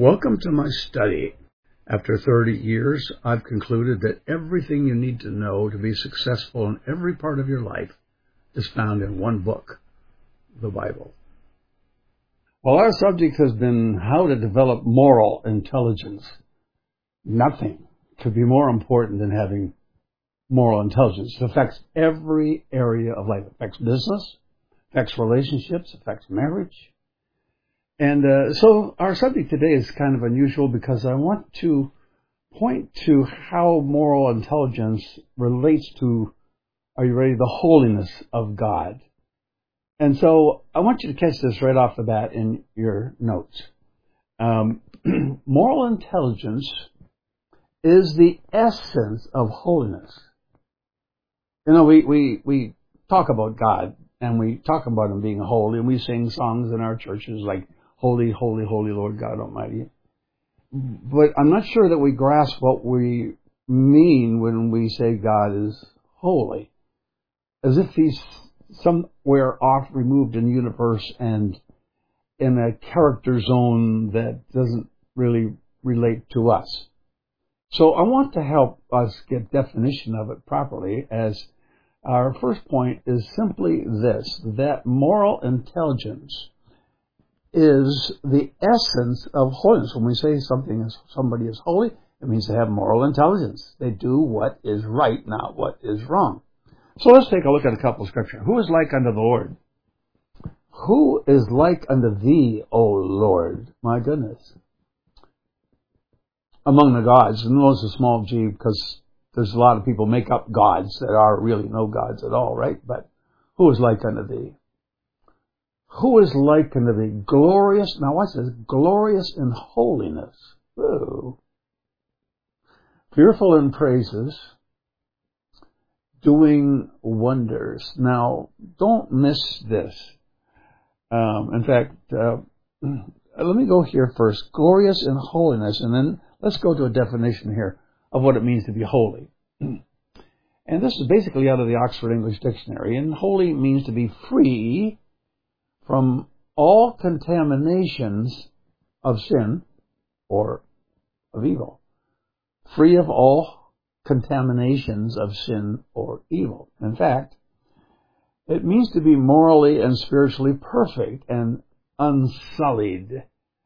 Welcome to my study. After 30 years, I've concluded that everything you need to know to be successful in every part of your life is found in one book, the Bible. Well, our subject has been how to develop moral intelligence. Nothing could be more important than having moral intelligence. It affects every area of life. It affects business, affects relationships, affects marriage. And so our subject today is kind of unusual because I want to point to how moral intelligence relates to, are you ready, the holiness of God. And so I want you to catch this right off the bat in your notes. Moral intelligence is the essence of holiness. You know, we talk about God and we talk about Him being holy, and we sing songs in our churches like Holy, holy, holy Lord God Almighty. But I'm not sure that we grasp what we mean when we say God is holy. As if He's somewhere off, removed in the universe and in a character zone that doesn't really relate to us. So I want to help us get definition of it properly, as our first point is simply this, that moral intelligence is the essence of holiness. When we say somebody is holy, it means they have moral intelligence. They do what is right, not what is wrong. So let's take a look at a couple of scriptures. Who is like unto the Lord? Who is like unto thee, O Lord? My goodness. Among the gods, and notice a small g because there's a lot of people make up gods that are really no gods at all, right? But who is like unto thee? Who is like unto thee? Glorious, now watch this, glorious in holiness. Whoa. Fearful in praises, doing wonders. Now, don't miss this. In fact, let me go here first. Glorious in holiness, and then let's go to a definition here of what it means to be holy. And this is basically out of the Oxford English Dictionary. And holy means to be free from all contaminations of sin or of evil. Free of all contaminations of sin or evil. In fact, it means to be morally and spiritually perfect and unsullied.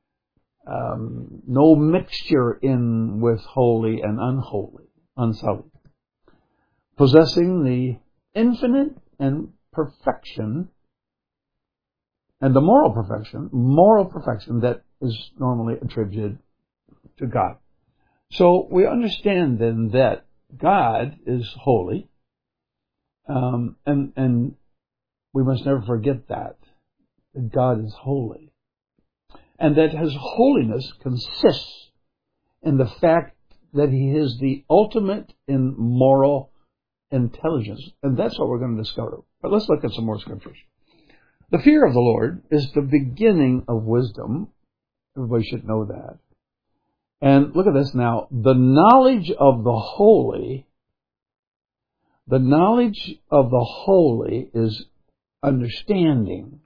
No mixture in with holy and unholy. Unsullied. Possessing the infinite and perfection and the moral perfection that is normally attributed to God. So we understand then that God is holy, and we must never forget that God is holy, and that His holiness consists in the fact that He is the ultimate in moral intelligence, and that's what we're going to discover. But let's look at some more scriptures. The fear of the Lord is the beginning of wisdom. Everybody should know that. And look at this now. The knowledge of the holy is understanding.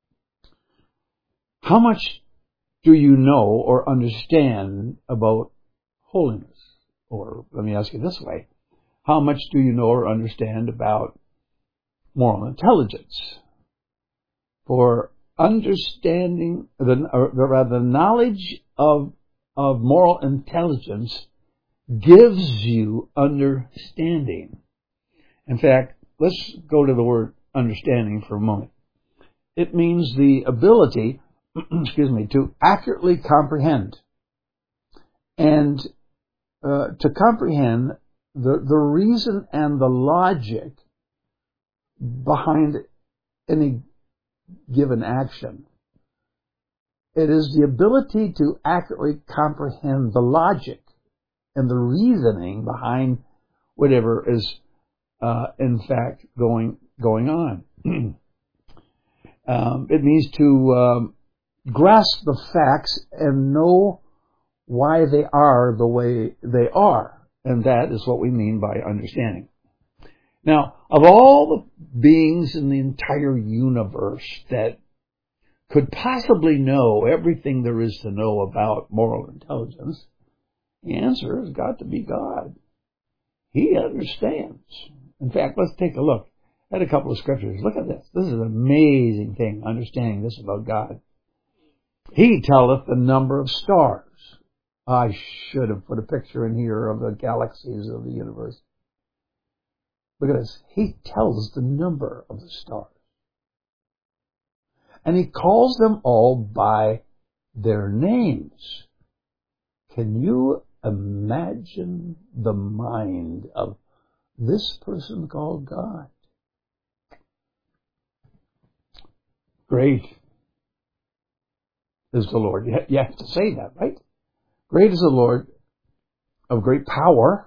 How much do you know or understand about holiness? Or let me ask you this way. How much do you know or understand about moral intelligence? For understanding, the knowledge of moral intelligence gives you understanding. In fact, let's go to the word understanding for a moment. It means the ability, to accurately comprehend. And to comprehend the reason and the logic behind any given action. It is the ability to accurately comprehend the logic and the reasoning behind whatever is in fact going on. It means to grasp the facts and know why they are the way they are. And that is what we mean by understanding. Now, of all the beings in the entire universe that could possibly know everything there is to know about moral intelligence? The answer has got to be God. He understands. In fact, let's take a look at a couple of scriptures. Look at this. This is an amazing thing, understanding this about God. He telleth the number of stars. I should have put a picture in here of the galaxies of the universe. Look at this. He tells the number of the stars. And he calls them all by their names. Can you imagine the mind of this person called God? Great is the Lord. You have to say that, right? Great is the Lord, of great power,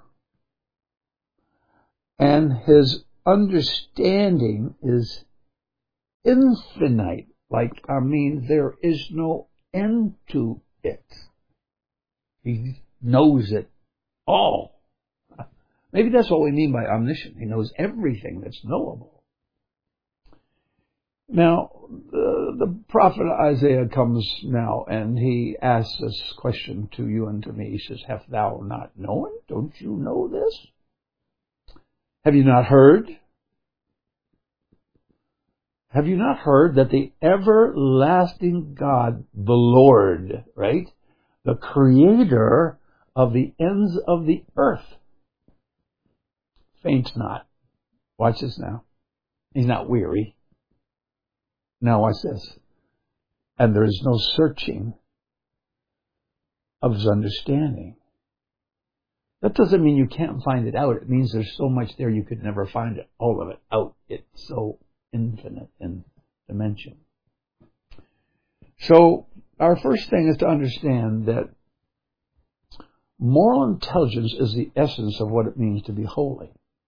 and his understanding is infinite. There is no end to it. He knows it all. Maybe that's what we mean by omniscient. He knows everything that's knowable. Now, the prophet Isaiah comes now and he asks this question to you and to me. He says, "Hast thou not known? Don't you know this? Have you not heard? Have you not heard that the everlasting God, the Lord," right? The creator of the ends of the earth, faints not. Watch this now. He's not weary. Now watch this. And there is no searching of his understanding. That doesn't mean you can't find it out. It means there's so much there you could never find it, all of it out. It's so infinite in dimension. So our first thing is to understand that moral intelligence is the essence of what it means to be holy.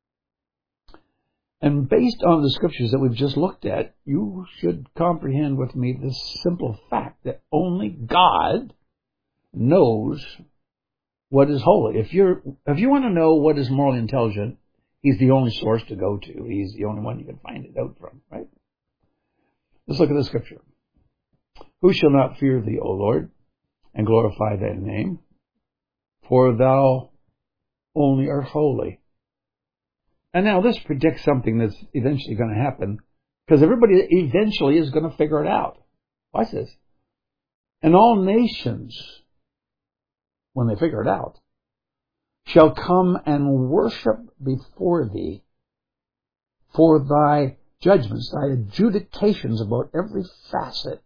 And based on the scriptures that we've just looked at, you should comprehend with me this simple fact that only God knows what is holy. If you want to know what is morally intelligent, he's the only source to go to. He's the only one you can find it out from, right? Let's look at the scripture. Who shall not fear thee, O Lord, and glorify thy name? For thou only art holy. And now this predicts something that's eventually going to happen, because everybody eventually is going to figure it out. Watch this. And all nations, when they figure it out, shall come and worship before thee, for thy judgments, thy adjudications about every facet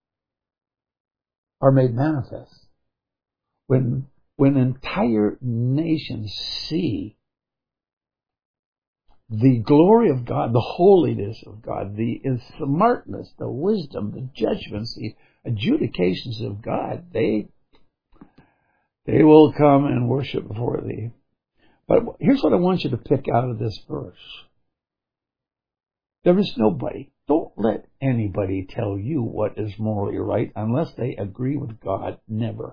are made manifest. When entire nations see the glory of God, the holiness of God, the smartness, the wisdom, the judgments, the adjudications of God, they will come and worship before thee. But here's what I want you to pick out of this verse. There is nobody. Don't let anybody tell you what is morally right unless they agree with God. Never.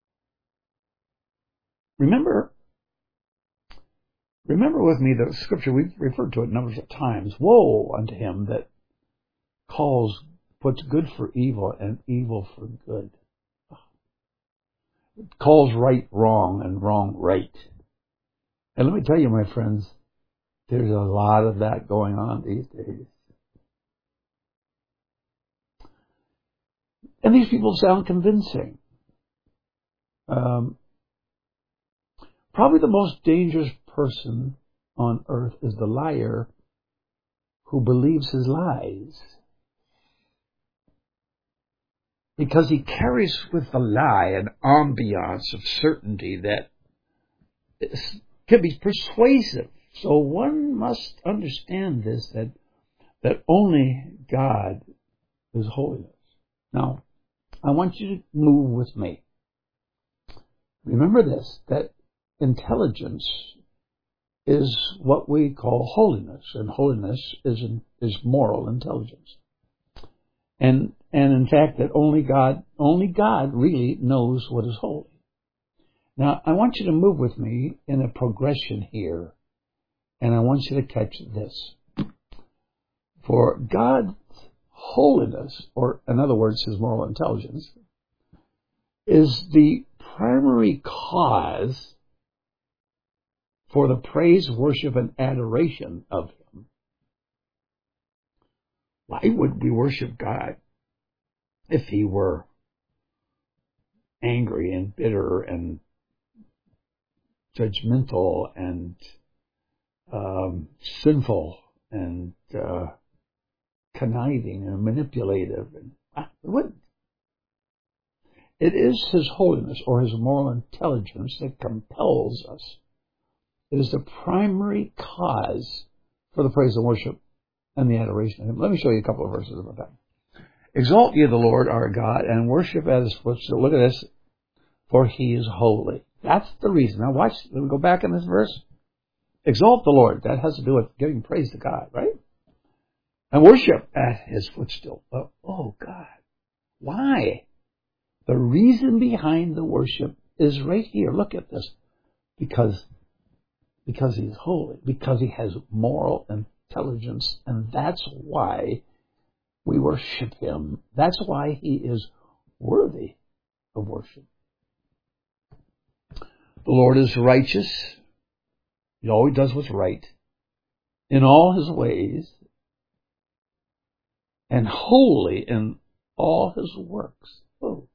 Remember with me the scripture, we've referred to it numbers of times. Woe unto him that puts good for evil and evil for good. Calls right wrong and wrong right. And let me tell you, my friends, there's a lot of that going on these days. And these people sound convincing. Probably the most dangerous person on earth is the liar who believes his lies. Because he carries with the lie an ambiance of certainty that can be persuasive. So one must understand this, that only God is holiness. Now, I want you to move with me. Remember this, that intelligence is what we call holiness, and holiness is moral intelligence. And in fact, that only God really knows what is holy. Now, I want you to move with me in a progression here, and I want you to catch this. For God's holiness, or in other words, his moral intelligence, is the primary cause for the praise, worship, and adoration of him. Why would we worship God if he were angry and bitter and judgmental and sinful and conniving and manipulative? We wouldn't. It is his holiness or his moral intelligence that compels us. It is the primary cause for the praise and worship and the adoration of him. Let me show you a couple of verses about that. Exalt ye the Lord our God and worship at his footstool. Look at this. For he is holy. That's the reason. Now watch. Let me go back in this verse. Exalt the Lord. That has to do with giving praise to God, right? And worship at his footstool. Oh God. Why? The reason behind the worship is right here. Look at this. Because he's holy. Because he has moral intelligence. And that's why we worship him. That's why he is worthy of worship. The Lord is righteous. He always does what's right in all his ways, and holy in all his works. Oh.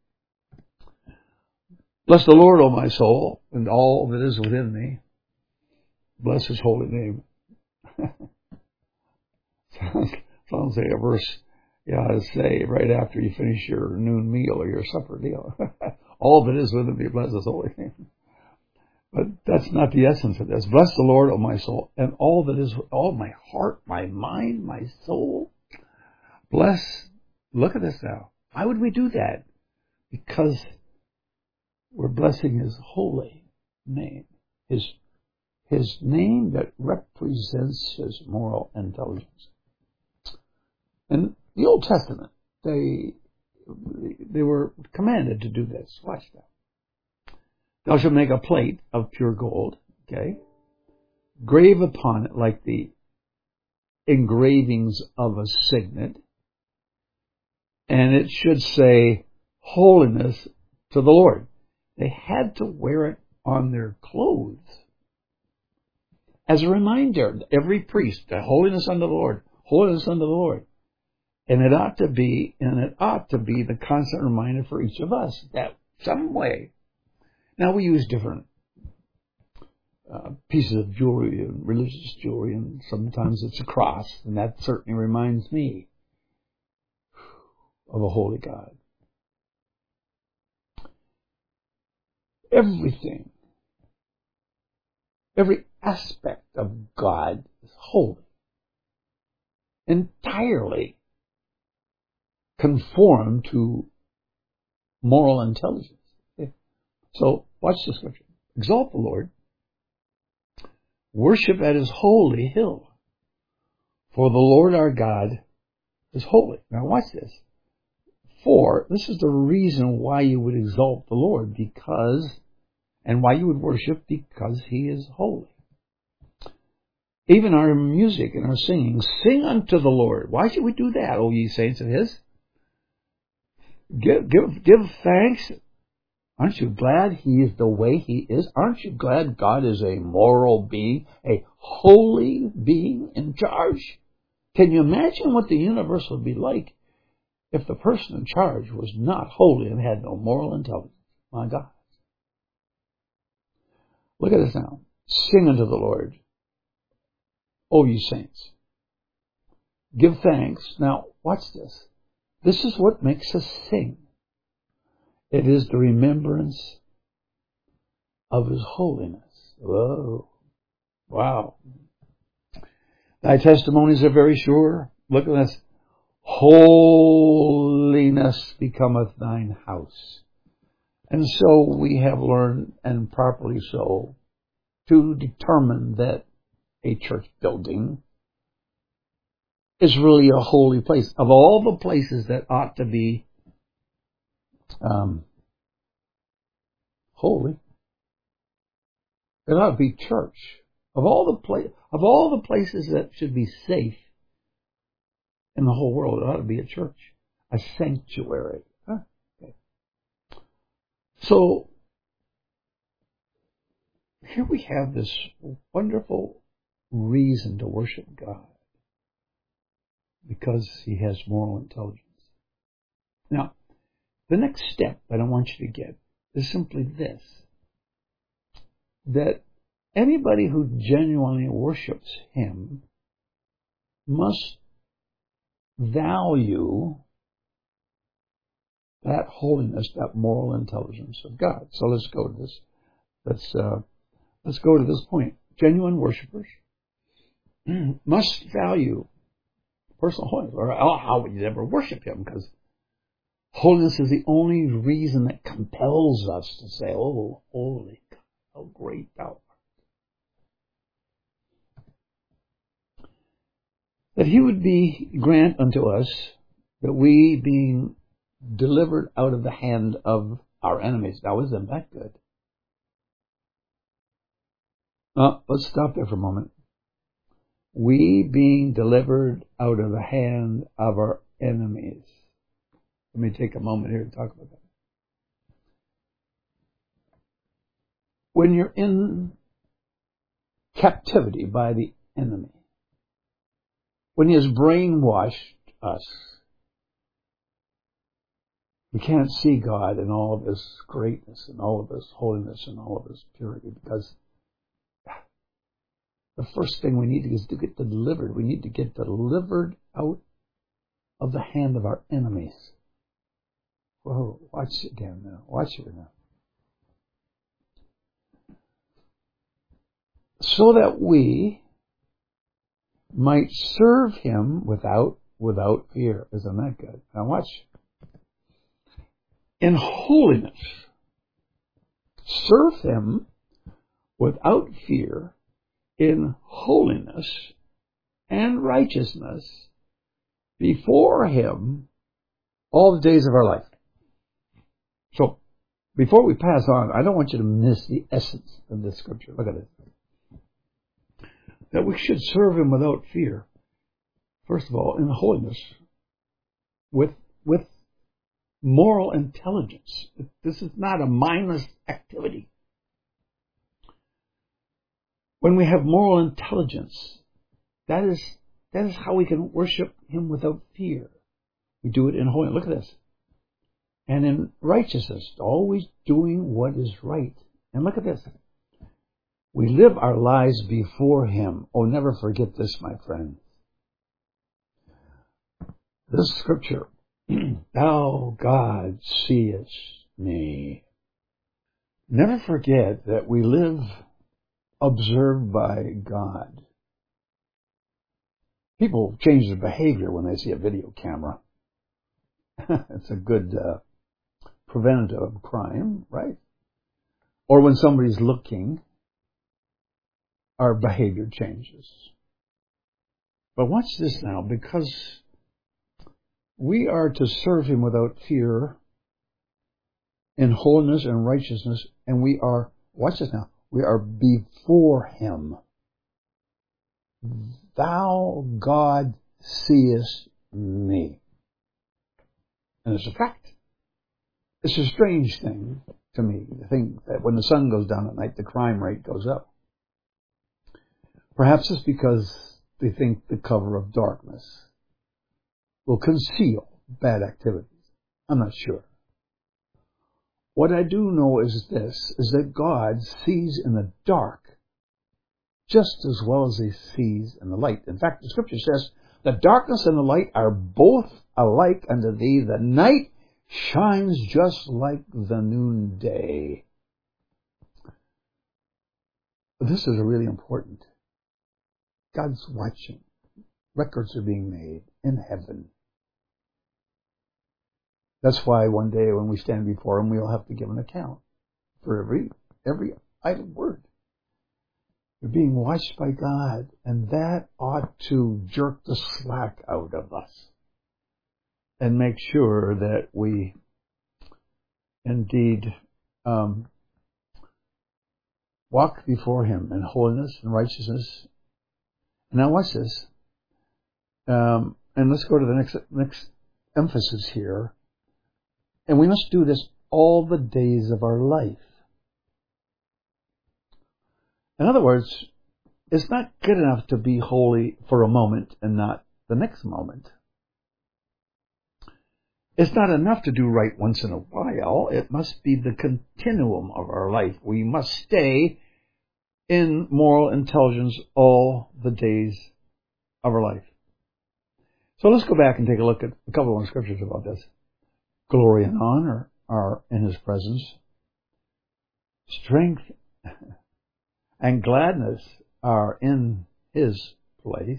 Bless the Lord, O my soul, and all that is within me. Bless his holy name. Sounds like a verse you ought to say right after you finish your noon meal or your supper deal. All that is within me, bless his holy name. But that's not the essence of this. Bless the Lord, O my soul, and all that is, all my heart, my mind, my soul. Bless. Look at this now. Why would we do that? Because we're blessing his holy name. His name that represents his moral intelligence. In the Old Testament, they were commanded to do this. Watch that. Thou shalt make a plate of pure gold, okay? Grave upon it like the engravings of a signet. And it should say, holiness to the Lord. They had to wear it on their clothes. As a reminder, every priest, the holiness unto the Lord, holiness unto the Lord. And it ought to be the constant reminder for each of us that some way. Now we use different pieces of jewelry and religious jewelry, and sometimes it's a cross, and that certainly reminds me of a holy God. Everything, every aspect of God is holy, entirely conformed to moral intelligence. So, watch the scripture. Exalt the Lord. Worship at his holy hill. For the Lord our God is holy. Now watch this. For, this is the reason why you would exalt the Lord, and why you would worship, because he is holy. Even our music and our singing, sing unto the Lord. Why should we do that, O ye saints of his? Give thanks. Aren't you glad he is the way he is? Aren't you glad God is a moral being, a holy being in charge? Can you imagine what the universe would be like if the person in charge was not holy and had no moral intelligence? My God. Look at this now. Sing unto the Lord, O ye saints. Give thanks. Now, watch this. This is what makes us sing. It is the remembrance of his holiness. Whoa. Wow. Thy testimonies are very sure. Look at this. Holiness becometh thine house. And so we have learned, and properly so, to determine that a church building is really a holy place. Of all the places that ought to be holy, it ought to be church. Of all the places that should be safe in the whole world. It ought to be a church, a sanctuary. Huh? Okay. So here we have this wonderful reason to worship God, because He has moral intelligence. Now, the next step that I want you to get is simply this, that anybody who genuinely worships Him must value that holiness, that moral intelligence of God. So let's go to this. Let's go to this point. Genuine worshipers must value personal holiness, or how would you ever worship Him? Because holiness is the only reason that compels us to say, "Oh, holy God, how great Thou art." That He would grant unto us that we, being delivered out of the hand of our enemies. Now, isn't that good? Let's stop there for a moment. We being delivered out of the hand of our enemies. Let me take a moment here to talk about that. When you're in captivity by the enemy, when he has brainwashed us, we can't see God in all of His greatness and all of His holiness and all of His purity, because the first thing we need is to get delivered. We need to get delivered out of the hand of our enemies. Whoa, watch it again now. Watch it now. So that we might serve Him without fear. Isn't that good? Now watch. In holiness, serve Him without fear, in holiness and righteousness before Him all the days of our life. So, before we pass on, I don't want you to miss the essence of this scripture. Look at it. That we should serve Him without fear. First of all, in holiness, with moral intelligence. This is not a mindless activity. When we have moral intelligence, that is how we can worship Him without fear. We do it in holiness. Look at this. And in righteousness, always doing what is right. And look at this. We live our lives before Him. Oh, never forget this, my friend. This scripture, Thou, God, seest me. Never forget that we live observed by God. People change their behavior when they see a video camera. It's a good preventative of crime, right? Or when somebody's looking, our behavior changes. But watch this now, because we are to serve Him without fear, in holiness and righteousness, and we are, watch this now, we are before Him. Thou, God, seest me. And it's a fact. It's a strange thing to me to think that when the sun goes down at night, the crime rate goes up. Perhaps it's because they think the cover of darkness will conceal bad activities. I'm not sure. What I do know is this, is that God sees in the dark just as well as He sees in the light. In fact, the scripture says, the darkness and the light are both alike unto Thee. The night shines just like the noonday. But this is really important. God's watching. Records are being made in heaven. That's why one day when we stand before Him, we'll have to give an account for every idle word. We're being watched by God, and that ought to jerk the slack out of us and make sure that we indeed walk before Him in holiness and righteousness. Now watch this. and let's go to the next emphasis here. And we must do this all the days of our life. In other words, it's not good enough to be holy for a moment and not the next moment. It's not enough to do right once in a while. It must be the continuum of our life. We must stay in moral intelligence all the days of our life. So let's go back and take a look at a couple of scriptures about this. Glory and honor are in His presence. Strength and gladness are in His place.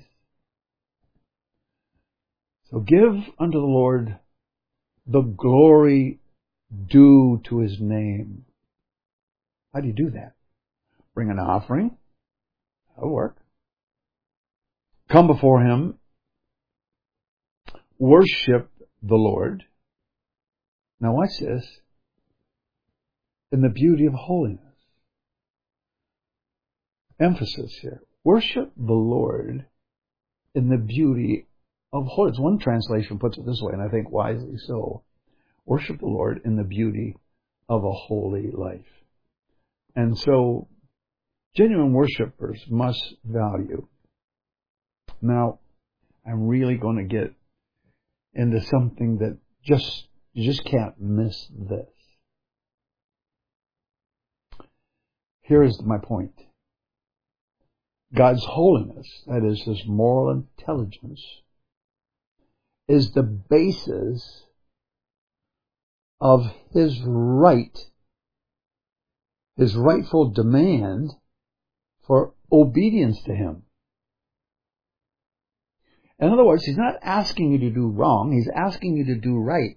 So give unto the Lord the glory due to His name. How do you do that? Bring an offering. That'll work. Come before Him. Worship the Lord. Now watch this. In the beauty of holiness. Emphasis here. Worship the Lord in the beauty of holiness. One translation puts it this way, and I think wisely so. Worship the Lord in the beauty of a holy life. And so, genuine worshipers must value. Now, I'm really going to get into something that you just can't miss this. Here is my point. God's holiness, that is His moral intelligence, is the basis of His right, His rightful demand for obedience to Him. In other words, He's not asking you to do wrong, He's asking you to do right.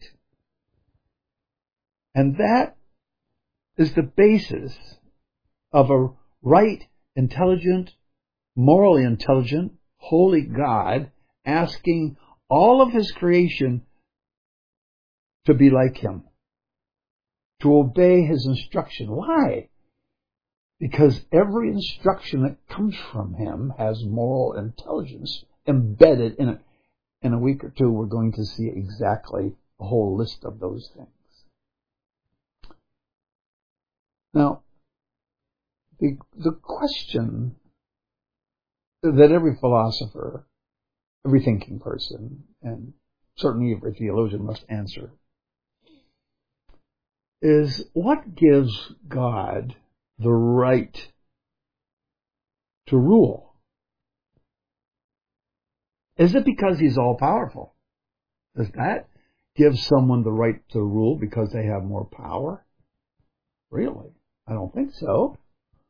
And that is the basis of a right, intelligent, morally intelligent, holy God asking all of His creation to be like Him, to obey His instruction. Why? Because every instruction that comes from Him has moral intelligence embedded in it. In a week or two, we're going to see exactly a whole list of those things. Now, the question that every philosopher, every thinking person, and certainly every theologian must answer is, what gives God the right to rule? Is it because He's all-powerful? Does that give someone the right to rule because they have more power? Really? I don't think so.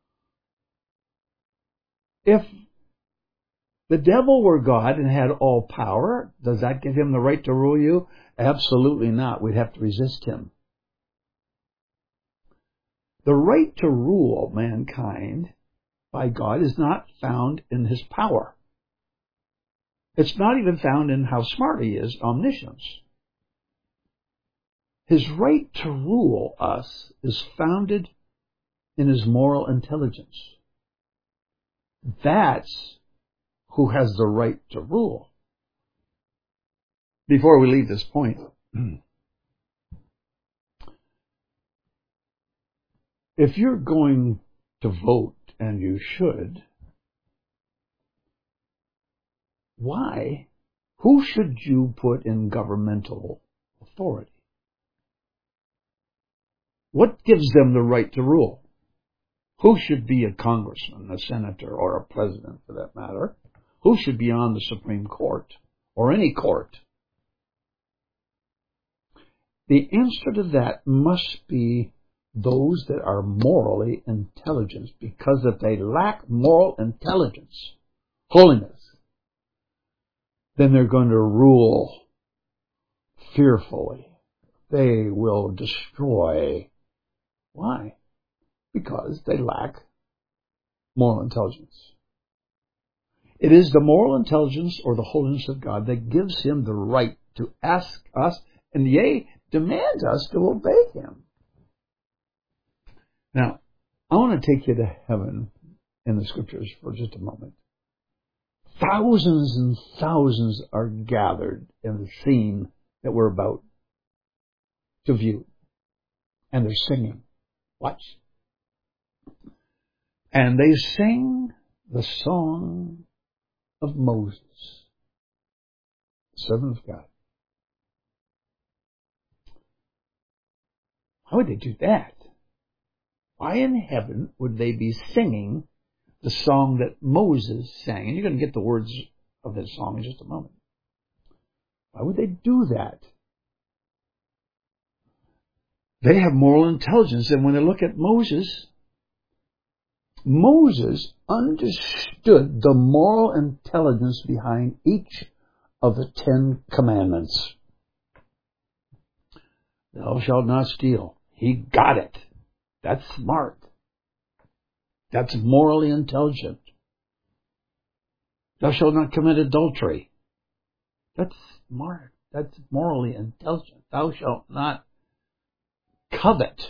If the devil were God and had all power, does that give him the right to rule you? Absolutely not. We'd have to resist him. The right to rule mankind by God is not found in His power. It's not even found in how smart He is, omniscience. His right to rule us is founded in His moral intelligence. That's who has the right to rule. Before we leave this point, if you're going to vote, and you should, why? Who should you put in governmental authority? What gives them the right to rule? Who should be a congressman, a senator, or a president for that matter? Who should be on the Supreme Court, or any court? The answer to that must be those that are morally intelligent, because if they lack moral intelligence, holiness, then they're going to rule fearfully. They will destroy. Why? Because they lack moral intelligence. It is the moral intelligence or the holiness of God that gives Him the right to ask us, and yea, demands us to obey Him. Now, I want to take you to heaven in the Scriptures for just a moment. thousands and thousands are gathered in the scene that we're about to view. And they're singing. Watch. And they sing the song of Moses, the servant of God. Why would they do that? Why in heaven would they be singing the song that Moses sang? And you're going to get the words of this song in just a moment. Why would they do that? They have moral intelligence, and when they look at Moses, Moses understood the moral intelligence behind each of the 10 commandments. Thou shalt not steal. He got it. That's smart. That's morally intelligent. Thou shalt not commit adultery. That's smart. That's morally intelligent. Thou shalt not covet.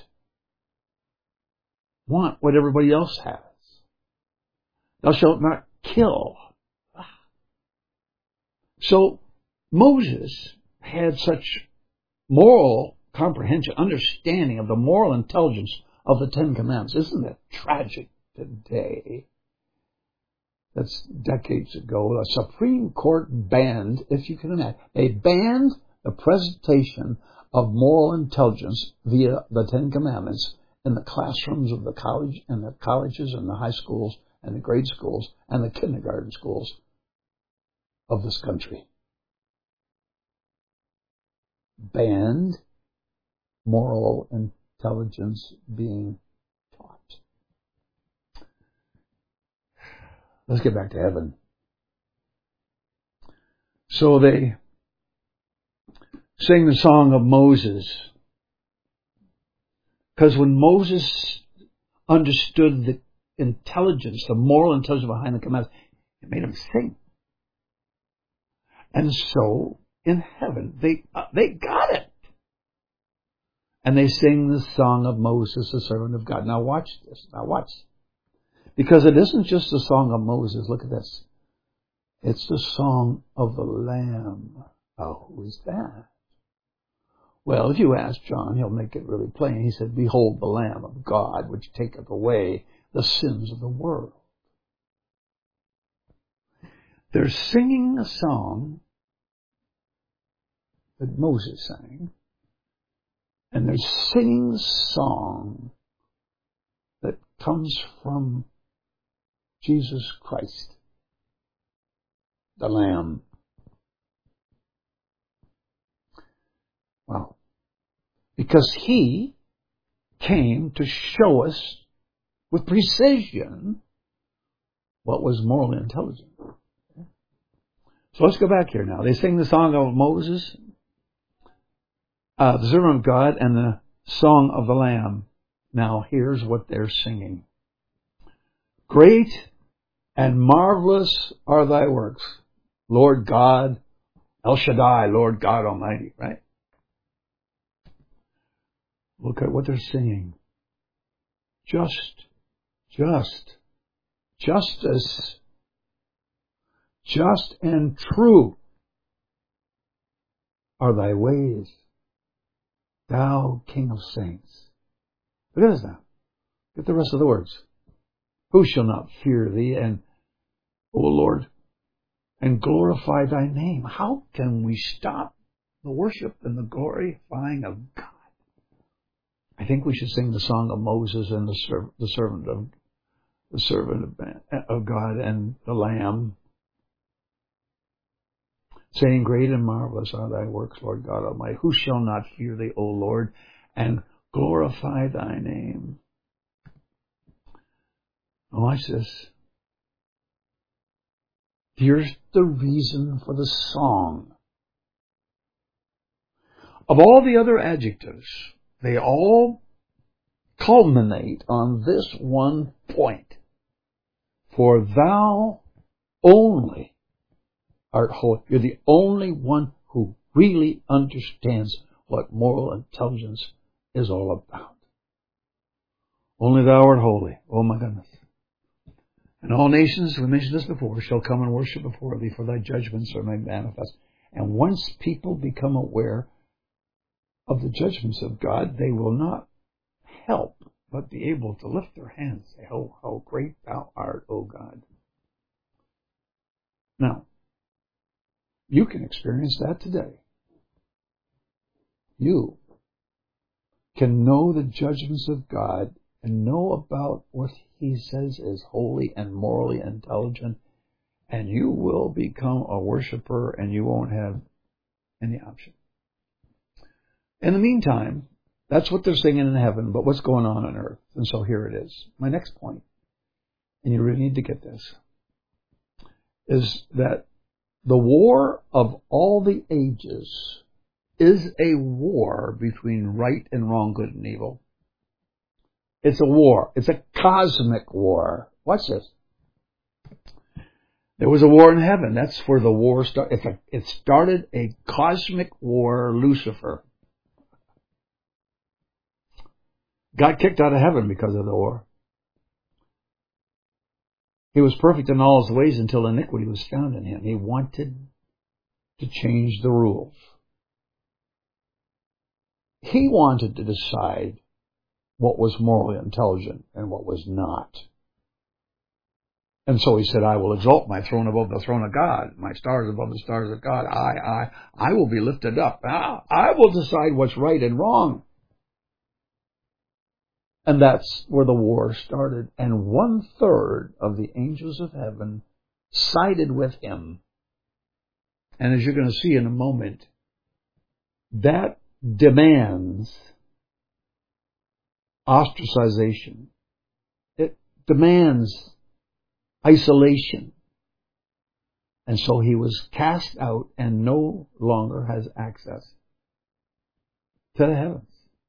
Want what everybody else has. Thou shalt not kill. So Moses had such moral comprehension, understanding of the moral intelligence of the 10 Commandments. Isn't that tragic today? That's decades ago. A Supreme Court banned, if you can imagine, they banned the presentation of moral intelligence via the 10 Commandments in the classrooms of the college and the colleges and the high schools and the grade schools and the kindergarten schools of this country. Banned moral intelligence being taught. Let's get back to heaven. So they sing the song of Moses. Because when Moses understood the intelligence, the moral intelligence behind the commandments, it made him sing. And so, in heaven, they got it. And they sing the song of Moses, the servant of God. Now watch this. Now watch. Because it isn't just the song of Moses. Look at this. It's the song of the Lamb. Oh, who is that? Well, if you ask John, he'll make it really plain. He said, behold the Lamb of God, which taketh away the sins of the world. They're singing a song that Moses sang. And they're singing a song that comes from Jesus Christ, the Lamb. Wow. Because He came to show us with precision what was morally intelligent. So let's go back here now. They sing the song of Moses, the servant of God, and the song of the Lamb. Now here's what they're singing. Great and marvelous are thy works, Lord God, El Shaddai, Lord God Almighty, right? Look at what they're singing. Justice, just and true are thy ways, thou King of saints. Look at this now. Get the rest of the words. Who shall not fear thee, and, O Lord, and glorify thy name? How can we stop the worship and the glorifying of God? I think we should sing the song of Moses and the servant of God and the Lamb, saying, great and marvelous are thy works, Lord God Almighty. Who shall not fear thee, O Lord, and glorify thy name? Now watch this. Here's the reason for the song. Of all the other adjectives, they all culminate on this one point. For thou only art holy. You're the only one who really understands what moral intelligence is all about. Only thou art holy. Oh my goodness. And all nations, we mentioned this before, shall come and worship before thee, for thy judgments are made manifest. And once people become aware of the judgments of God, they will not help but be able to lift their hands and say, oh, how great thou art, O God. Now, you can experience that today. You can know the judgments of God and know about what He says is holy and morally intelligent, and you will become a worshiper and you won't have any option. In the meantime, that's what they're singing in heaven, but what's going on earth? And so here it is. My next point, and you really need to get this, is that the war of all the ages is a war between right and wrong, good and evil. It's a war. It's a cosmic war. Watch this. There was a war in heaven. That's where the war started. It started a cosmic war, Lucifer. Got kicked out of heaven because of the war. He was perfect in all his ways until iniquity was found in him. He wanted to change the rules. He wanted to decide what was morally intelligent and what was not. And so he said, I will exalt my throne above the throne of God, my stars above the stars of God. I will be lifted up. I will decide what's right and wrong. And that's where the war started. And 1/3 of the angels of heaven sided with him. And as you're going to see in a moment, that demands ostracization. It demands isolation. And so he was cast out and no longer has access to the heavens.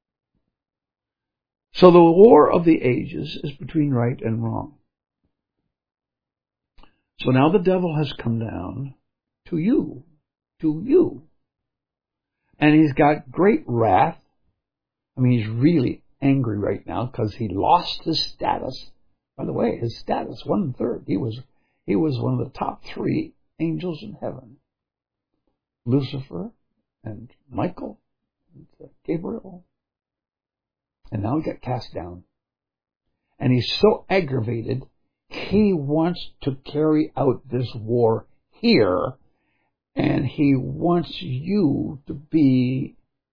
So the war of the ages is between right and wrong. So now the devil has come down to you. And he's got great wrath. I mean, he's really angry right now because he lost his status. By the way, his status, 1/3. He was one of the top 3 angels in heaven. Lucifer and Michael and Gabriel. And now he got cast down. And he's so aggravated, he wants to carry out this war here. And he wants you to be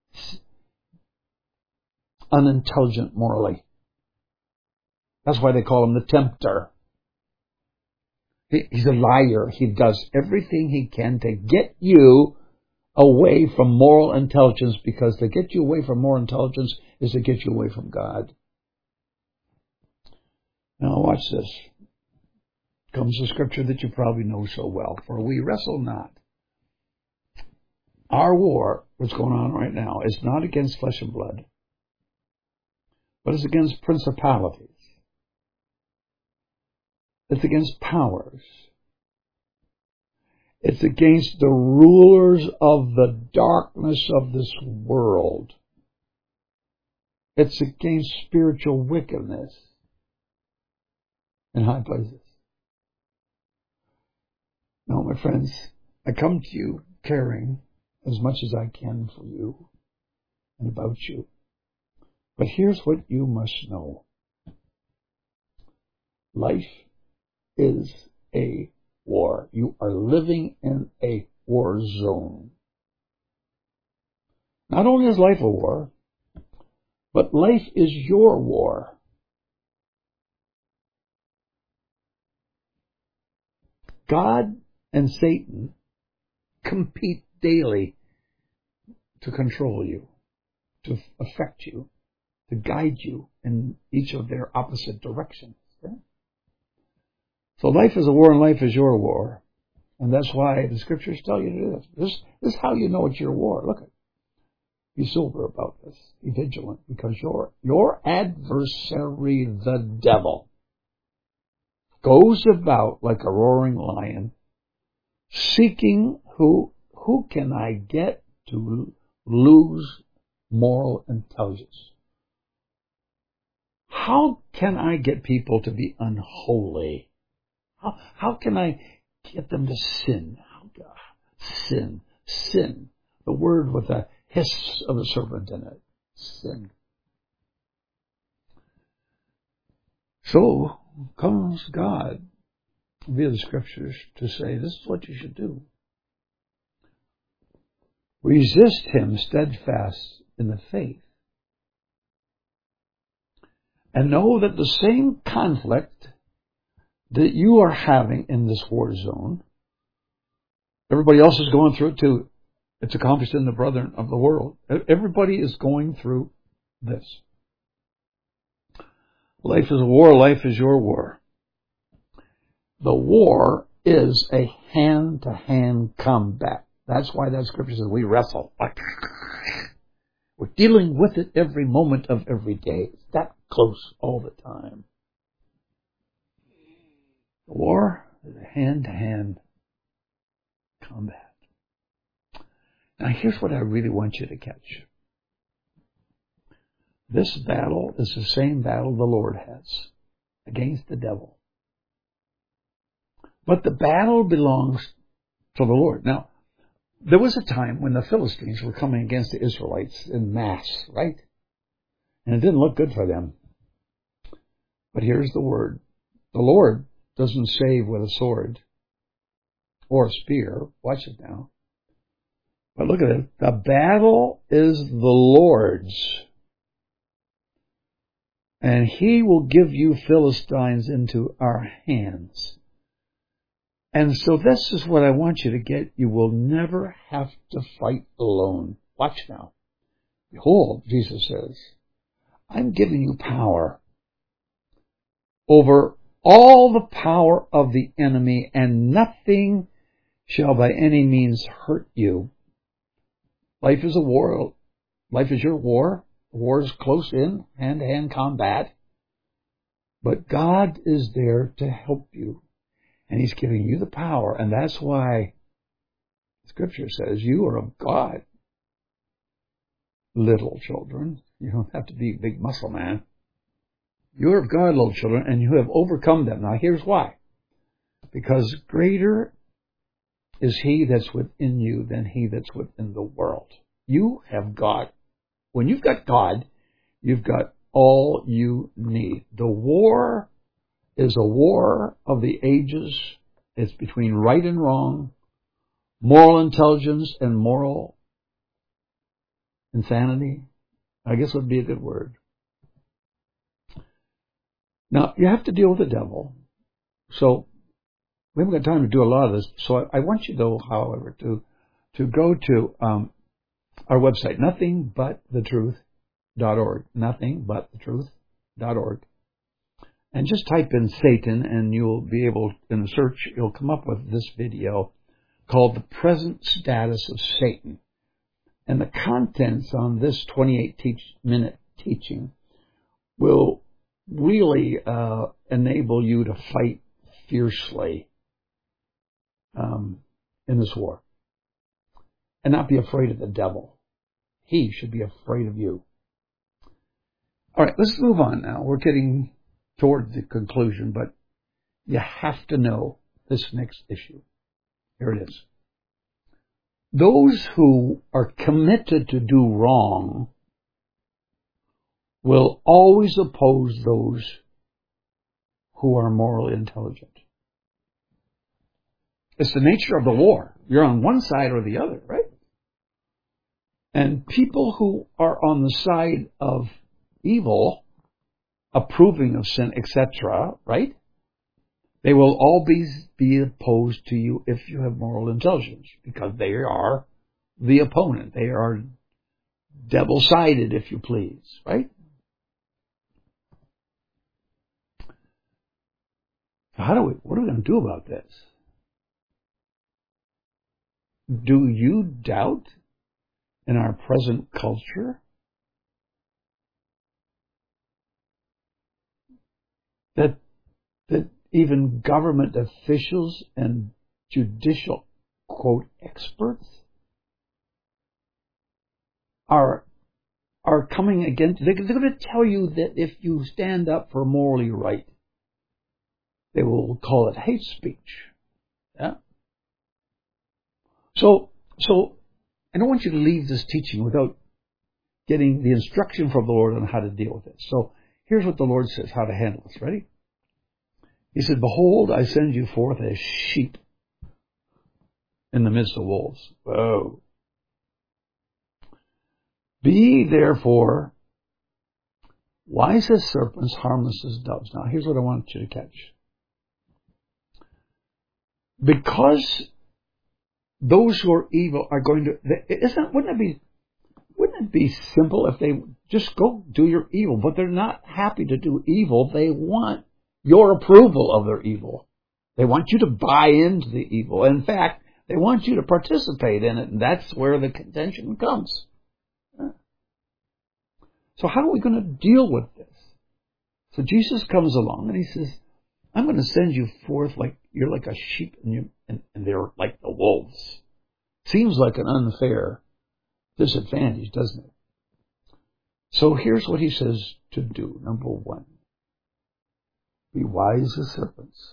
unintelligent morally. That's why they call him the tempter. He's a liar. He does everything he can to get you away from moral intelligence, because to get you away from moral intelligence is to get you away from God. Now watch this. Comes the scripture that you probably know so well. For we wrestle not. Our war, what's going on right now, is not against flesh and blood, but it's against principalities. It's against powers. It's against the rulers of the darkness of this world. It's against spiritual wickedness in high places. Now, my friends, I come to you caring as much as I can for you and about you. But here's what you must know. Life is a war. You are living in a war zone. Not only is life a war, but life is your war. God and Satan compete daily to control you, to affect you, to guide you in each of their opposite directions. Okay? So life is a war and life is your war. And that's why the scriptures tell you to do this. This is how you know it's your war. Look at it. Be sober about this. Be vigilant, because your adversary, the devil, goes about like a roaring lion, seeking who can I get to lose moral intelligence? How can I get people to be unholy? How can I get them to sin? Sin. The word with a hiss of a serpent in it. Sin. So comes God via the scriptures to say, this is what you should do. Resist him steadfast in the faith. And know that the same conflict that you are having in this war zone, everybody else is going through it too. It's accomplished in the brethren of the world. Everybody is going through this. Life is a war. Life is your war. The war is a hand-to-hand combat. That's why that scripture says we wrestle. We're dealing with it every moment of every day. It's that close all the time. The war is a hand-to-hand combat. Now here's what I really want you to catch. This battle is the same battle the Lord has against the devil. But the battle belongs to the Lord. Now, there was a time when the Philistines were coming against the Israelites in mass, right? And it didn't look good for them. But here's the word. The Lord doesn't save with a sword or a spear. Watch it now. But look at it. The battle is the Lord's. And he will give you Philistines into our hands. And so this is what I want you to get. You will never have to fight alone. Watch now. Behold, Jesus says, I'm giving you power over all the power of the enemy, and nothing shall by any means hurt you. Life is a war. Life is your war. The war is close in, hand-to-hand combat. But God is there to help you. And he's giving you the power. And that's why Scripture says you are of God. Little children. You don't have to be a big muscle man. You are of God, little children, and you have overcome them. Now here's why. Because greater is he that's within you than he that's within the world. You have God. When you've got God, you've got all you need. The war is a war of the ages. It's between right and wrong, moral intelligence and moral insanity. I guess would be a good word. Now, you have to deal with the devil. So, we haven't got time to do a lot of this. So I want you, though, however, to go to our website, nothingbutthetruth.org. Nothingbuttetruth.org. And just type in Satan, and you'll be able, in the search, you'll come up with this video called The Present Status of Satan. And the contents on this 28-minute teaching will really enable you to fight fiercely in this war. And not be afraid of the devil. He should be afraid of you. All right, let's move on now. We're getting toward the conclusion, but you have to know this next issue. Here it is. Those who are committed to do wrong will always oppose those who are morally intelligent. It's the nature of the war. You're on one side or the other, right? And people who are on the side of evil, approving of sin, etc., right? They will always be opposed to you if you have moral intelligence, because they are the opponent. They are double-sided, if you please, right? So what are we going to do about this? Do you doubt in our present culture that even government officials and judicial, quote, experts are coming against? They're going to tell you that if you stand up for morally right, They will call it hate speech. Yeah. So I don't want you to leave this teaching without getting the instruction from the Lord on how to deal with it. So here's what the Lord says, how to handle this. Ready? He said, behold, I send you forth as sheep in the midst of wolves. Whoa. Be therefore wise as serpents, harmless as doves. Now here's what I want you to catch. Because those who are evil are going to, wouldn't it be simple if they just go do your evil, but they're not happy to do evil. They want your approval of their evil. They want you to buy into the evil. In fact, they want you to participate in it, and that's where the contention comes. So how are we going to deal with this? So Jesus comes along and he says, I'm going to send you forth like you're like a sheep and they're like the wolves. Seems like an unfair disadvantage, doesn't it? So here's what he says to do. Number one, be wise as serpents.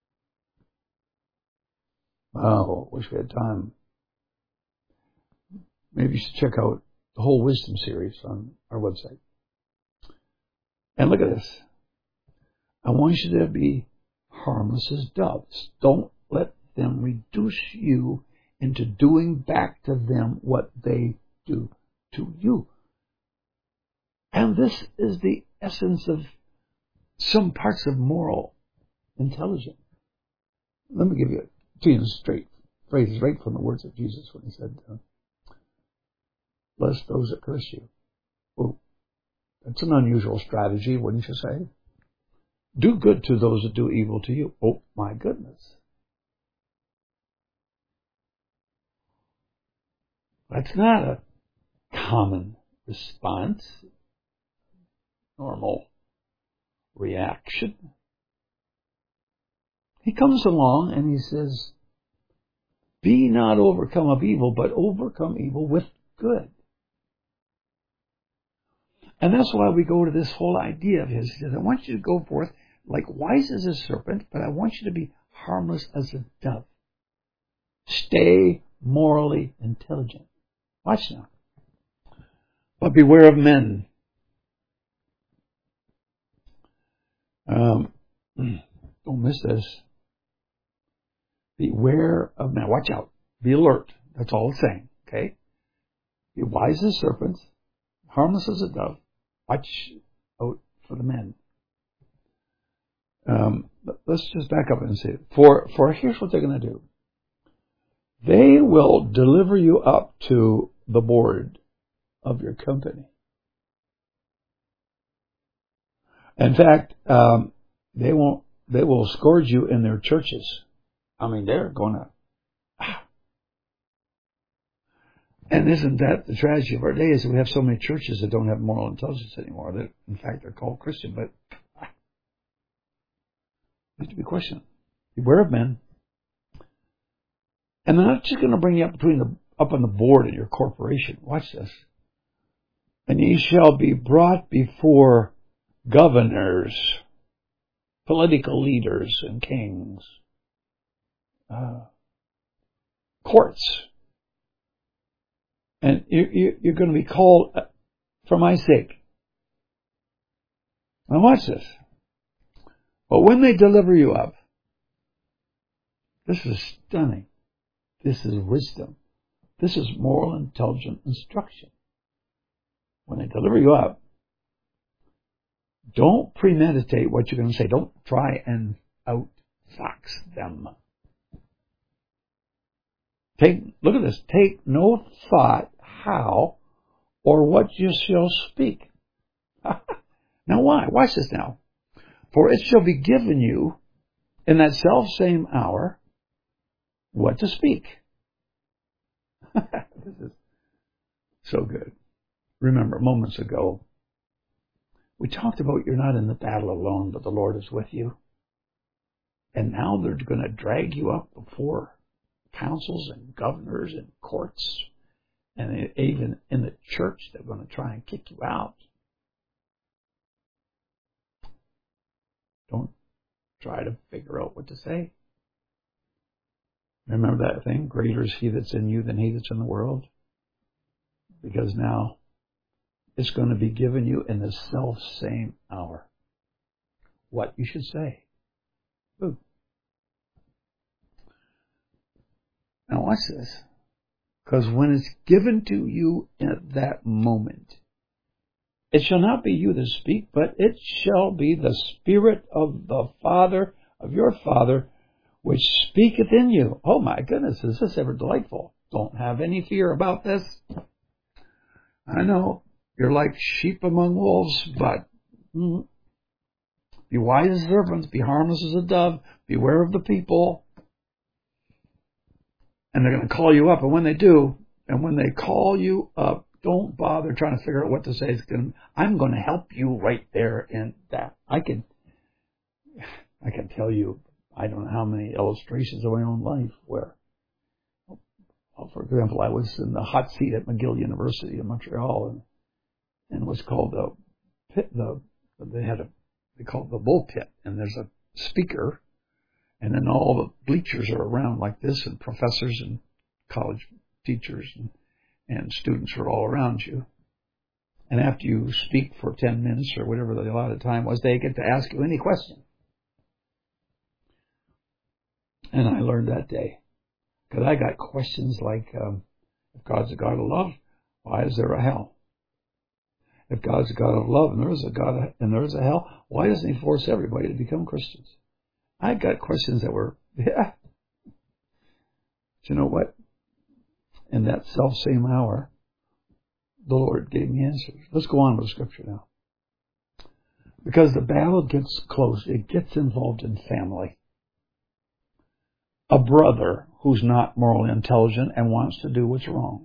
Oh, wish we had time. Maybe you should check out the whole wisdom series on our website. And look at this. I want you to be harmless as doves. Don't let them reduce you into doing back to them what they do to you. And this is the essence of some parts of moral intelligence. Let me give you two straight phrases right from the words of Jesus when he said, bless those that curse you. Oh, that's an unusual strategy, wouldn't you say? Do good to those that do evil to you. Oh, my goodness. That's not a common response, normal reaction. He comes along and he says, be not overcome of evil, but overcome evil with good. And that's why we go to this whole idea of his. He says, I want you to go forth like wise as a serpent, but I want you to be harmless as a dove. Stay morally intelligent. Watch now. But beware of men. Don't miss this. Beware of men. Watch out. Be alert. That's all it's saying. Okay? Be wise as serpents, harmless as a dove. Watch out for the men. Let's just back up and say, for here's what they're going to do. They will deliver you up to the board of your company. In fact, they will scourge you in their churches. I mean, they're going to. And isn't that the tragedy of our day? Is that we have so many churches that don't have moral intelligence anymore. That, in fact, they're called Christian, but need to be questioned. Beware of men. And they're not just going to bring you up on the board in your corporation. Watch this. And ye shall be brought before governors, political leaders, and kings, courts. And you're going to be called for my sake. Now watch this. But when they deliver you up, this is stunning. This is wisdom. This is moral, intelligent instruction. When they deliver you up, don't premeditate what you're going to say. Don't try and outfox them. Look at this. Take no thought how or what you shall speak. Now why? Watch this now. For it shall be given you in that self-same hour what to speak. This is so good. Remember, moments ago, we talked about you're not in the battle alone, but the Lord is with you. And now they're going to drag you up before councils and governors and courts. And even in the church, they're going to try and kick you out. Don't try to figure out what to say. Remember that thing? Greater is he that's in you than he that's in the world. Because now it's going to be given you in the self-same hour what you should say. Ooh. Now watch this. Because when it's given to you at that moment, it shall not be you that speak, but it shall be the Spirit of the Father, of your Father, which speaketh in you. Oh my goodness, is this ever delightful? Don't have any fear about this. I know you're like sheep among wolves, but be wise as serpents, be harmless as a dove, beware of the people. And they're going to call you up, and when they do, and when they call you up, don't bother trying to figure out what to say. I'm going to help you right there in that. I can tell you, I don't know how many illustrations of my own life where, for example, I was in the hot seat at McGill University in Montreal, and it was called the pit. They call it the bull pit, and there's a speaker, and then all the bleachers are around like this, and professors and college teachers and students are all around you. And after you speak for 10 minutes or whatever the allotted time was, they get to ask you any question. And I learned that day, because I got questions like, if God's a God of love, why is there a hell? If God's a God of love and there is a God and there is a hell, why doesn't he force everybody to become Christians? I got questions that were, yeah. But you know what? In that self-same hour, the Lord gave me answers. Let's go on with the scripture now. Because the battle gets close. It gets involved in family. A brother who's not morally intelligent and wants to do what's wrong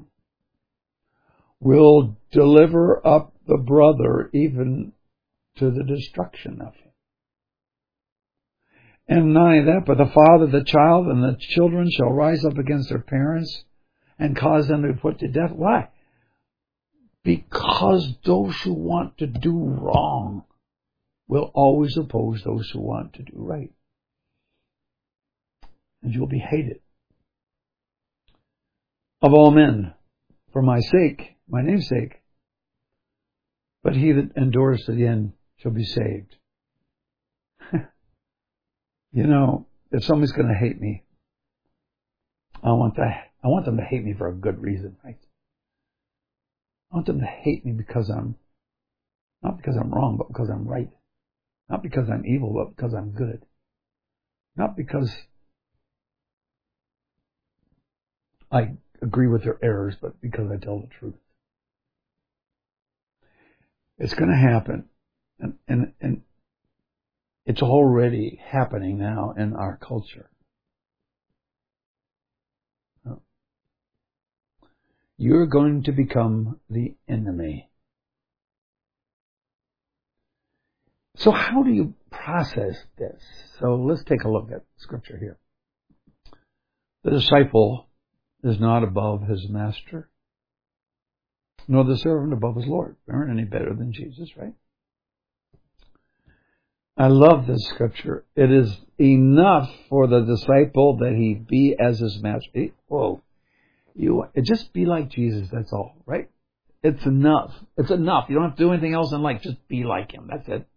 will deliver up the brother even to the destruction of him. And not only that, but the father, the child, and the children shall rise up against their parents and cause them to be put to death. Why? Because those who want to do wrong will always oppose those who want to do right. And you'll be hated of all men for my sake, my name's sake. But he that endures to the end shall be saved. You know, if somebody's going to hate me, I want them to hate me for a good reason, right? I want them to hate me because not because I'm wrong, but because I'm right. Not because I'm evil, but because I'm good. Not because I agree with their errors, but because I tell the truth. It's going to happen, and it's already happening now in our culture. You're going to become the enemy. So how do you process this? So let's take a look at scripture here. The disciple is not above his master, nor the servant above his Lord. We aren't any better than Jesus, right? I love this scripture. It is enough for the disciple that he be as his master. Just be like Jesus, that's all, right? It's enough. It's enough. You don't have to do anything else in life. Just be like him. That's it.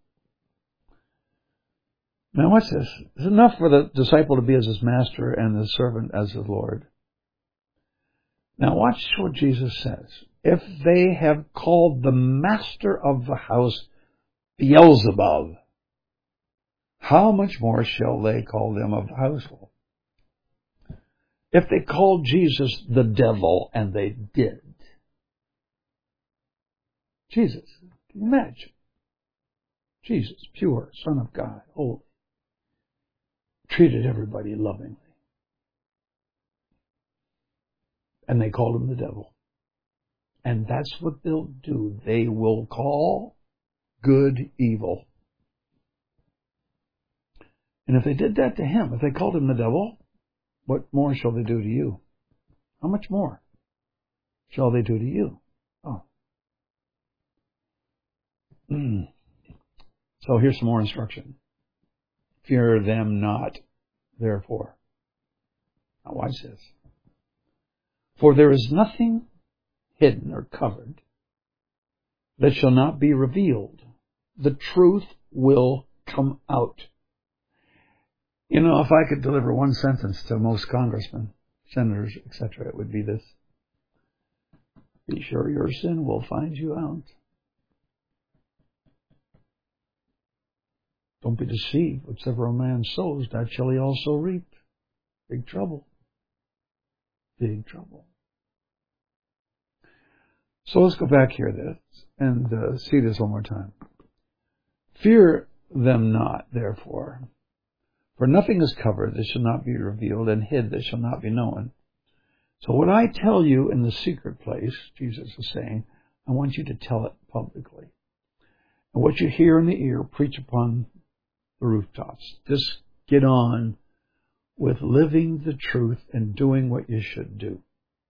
Now watch this. It's enough for the disciple to be as his master and the servant as his Lord. Now watch what Jesus says. If they have called the master of the house Beelzebub, how much more shall they call them of the household? If they called Jesus the devil, and they did. Jesus, can you imagine? Jesus, pure, Son of God, holy, treated everybody lovingly. And they called him the devil. And that's what they'll do. They will call good evil. And if they did that to him, if they called him the devil, what more shall they do to you? How much more shall they do to you? Oh. So here's some more instruction. Fear them not, therefore. Now watch this. For there is nothing hidden or covered that shall not be revealed. The truth will come out. You know, if I could deliver one sentence to most congressmen, senators, etc., it would be this. Be sure your sin will find you out. Don't be deceived. Whatsoever a man sows, that shall he also reap. Big trouble. Big trouble. So let's go back here and see this one more time. Fear them not, therefore. For nothing is covered that shall not be revealed, and hid that shall not be known. So what I tell you in the secret place, Jesus is saying, I want you to tell it publicly. And what you hear in the ear, preach upon the rooftops. Just get on with living the truth and doing what you should do.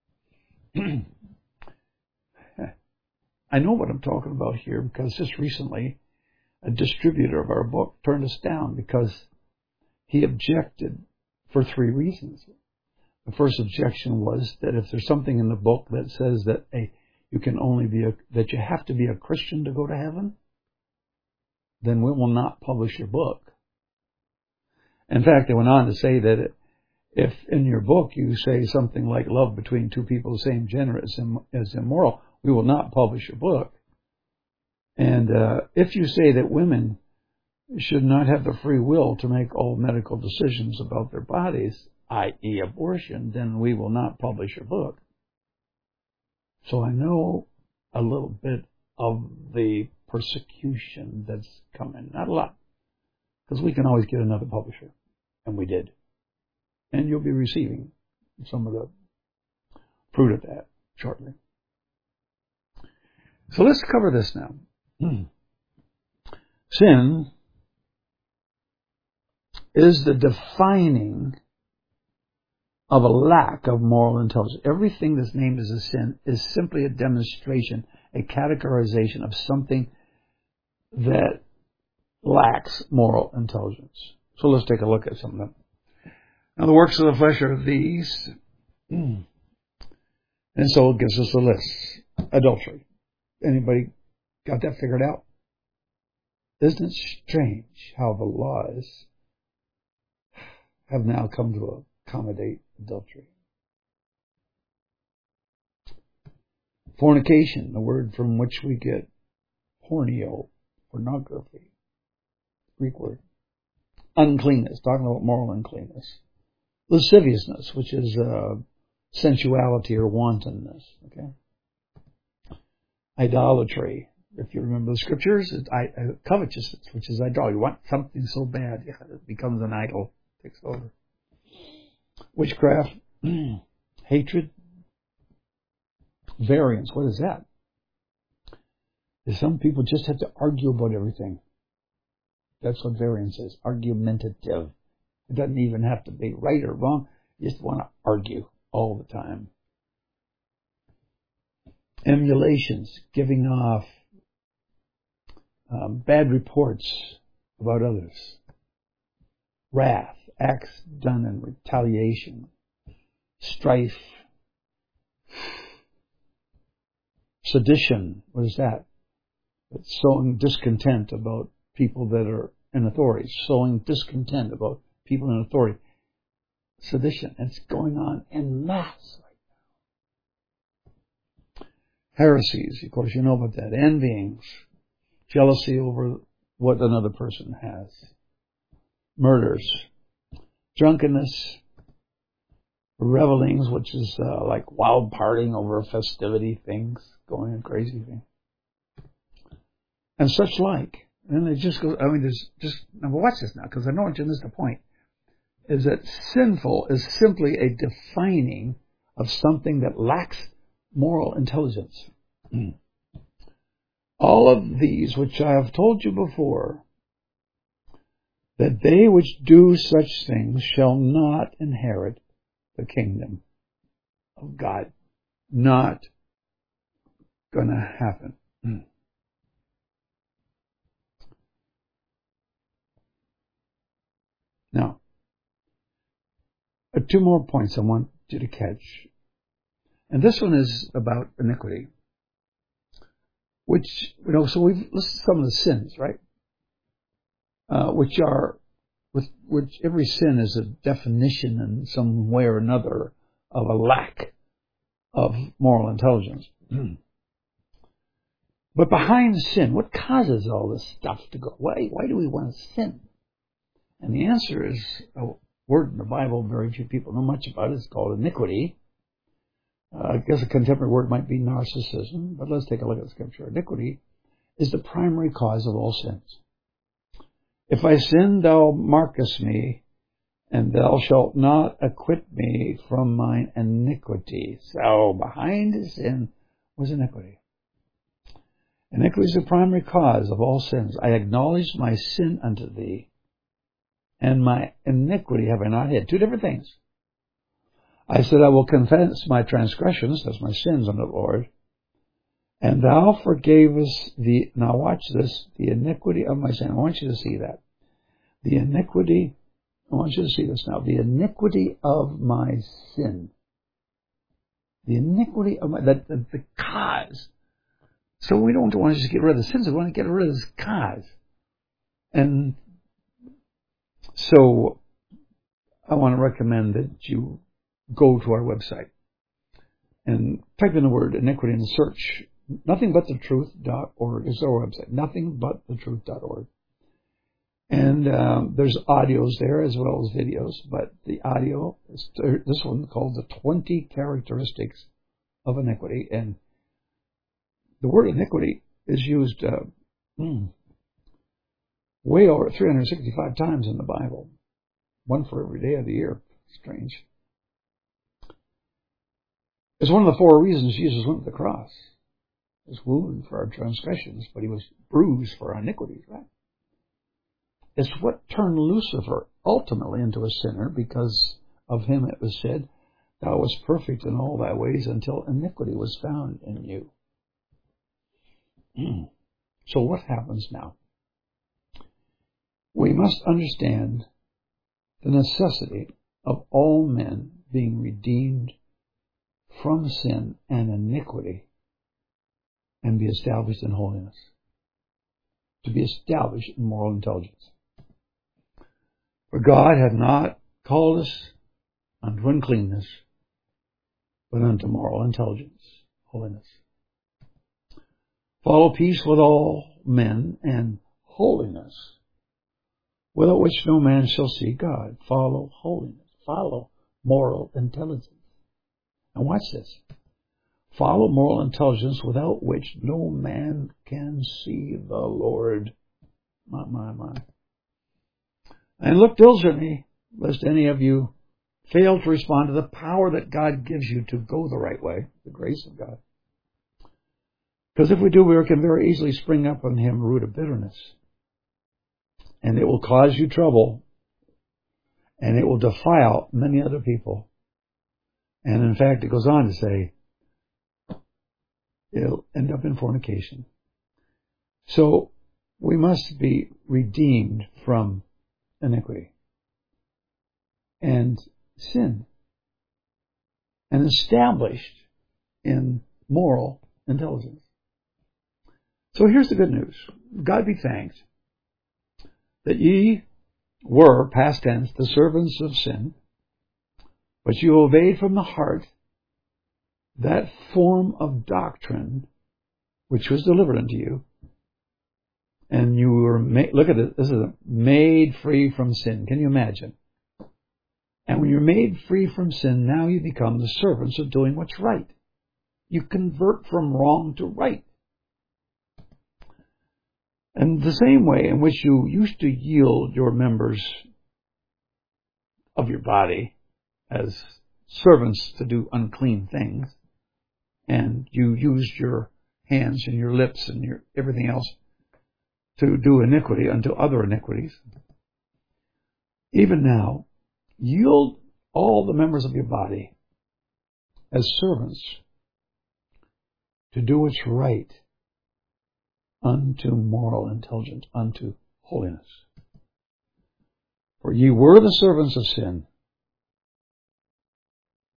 I know what I'm talking about here because just recently a distributor of our book turned us down because he objected for 3 reasons. The first objection was that if there's something in the book that says that that you have to be a Christian to go to heaven, then we will not publish your book. In fact, they went on to say that if in your book you say something like love between 2 people of the same gender is immoral, we will not publish your book. And if you say that women should not have the free will to make all medical decisions about their bodies, i.e. abortion, then we will not publish your book. So I know a little bit of the persecution that's coming. Not a lot, because we can always get another publisher, and we did. And you'll be receiving some of the fruit of that shortly. So let's cover this now. Sin is the defining of a lack of moral intelligence. Everything that's named as a sin is simply a demonstration, a categorization of something that lacks moral intelligence. So let's take a look at some of them. Now, the works of the flesh are these, and so it gives us a list. Adultery. Anybody got that figured out? Isn't it strange how the laws have now come to accommodate adultery? Fornication, the word from which we get porneo, pornography, Greek word. Uncleanness, talking about moral uncleanness. Lasciviousness, which is sensuality or wantonness. Okay. Idolatry, if you remember the scriptures, covetousness, which is idolatry. You want something so bad, it becomes an idol, takes over. Witchcraft, hatred, variance. What is that? Some people just have to argue about everything. That's what variance is, argumentative. It doesn't even have to be right or wrong. You just want to argue all the time. Emulations, giving off bad reports about others. Wrath, acts done in retaliation. Strife. Sedition, what is that? It's sowing discontent about people that are in authority. Sowing discontent about people in authority. Sedition. It's going on en masse right now. Heresies, of course, you know about that. Envyings. Jealousy over what another person has. Murders. Drunkenness. Revelings, which is like wild partying over festivity things. Going on crazy things. And such like. And it just goes, now watch this now, because I know you missed the point. Is that sinful is simply a defining of something that lacks moral intelligence. All of these, which I have told you before, that they which do such things shall not inherit the kingdom of God. Not gonna happen. Two more points I want you to catch. And this one is about iniquity. Which, so we've listed some of the sins, right? Which every sin is a definition in some way or another of a lack of moral intelligence. But behind sin, what causes all this stuff to go? Why do we want to sin? And the answer is a word in the Bible very few people know much about. It's called iniquity. I guess a contemporary word might be narcissism, but let's take a look at the scripture. Iniquity is the primary cause of all sins. If I sin, thou markest me, and thou shalt not acquit me from mine iniquity. So behind sin was iniquity. Iniquity is the primary cause of all sins. I acknowledge my sin unto thee, and my iniquity have I not hid. Two different things. I said, I will confess my transgressions, that's my sins, unto the Lord, and thou forgavest now watch this, the iniquity of my sin. I want you to see that. I want you to see this now. The iniquity of my sin. The iniquity of the cause. So we don't want to just get rid of the sins, we want to get rid of this cause. And so I want to recommend that you go to our website and type in the word iniquity in the search. Nothingbutthetruth.org is our website. Nothingbutthetruth.org. And there's audios there as well as videos. But the audio is this one called The 20 Characteristics of Iniquity. And the word iniquity is used way over 365 times in the Bible. One for every day of the year. Strange. It's one of the 4 reasons Jesus went to the cross. He was wounded for our transgressions, but he was bruised for our iniquities, right? It's what turned Lucifer ultimately into a sinner. Because of him it was said, thou wast perfect in all thy ways until iniquity was found in you. So what happens now? We must understand the necessity of all men being redeemed from sin and iniquity and be established in holiness. To be established in moral intelligence. For God hath not called us unto uncleanness, but unto moral intelligence, holiness. Follow peace with all men and holiness, without which no man shall see God. Follow holiness. Follow moral intelligence. And watch this. Follow moral intelligence, without which no man can see the Lord. My. And look diligently, lest any of you fail to respond to the power that God gives you to go the right way, the grace of God. Because if we do, we can very easily spring up on him a root of bitterness. And it will cause you trouble. And it will defile many other people. And in fact, it goes on to say, it'll end up in fornication. So we must be redeemed from iniquity and sin and established in moral intelligence. So here's the good news. God be thanked that ye were, past tense, the servants of sin, but you obeyed from the heart that form of doctrine which was delivered unto you, and you were made, look at it, this is made free from sin. Can you imagine? And when you're made free from sin, now you become the servants of doing what's right. You convert from wrong to right. And the same way in which you used to yield your members of your body as servants to do unclean things, and you used your hands and your lips and your everything else to do iniquity unto other iniquities, even now, yield all the members of your body as servants to do what's right unto moral intelligence, unto holiness. For ye were the servants of sin,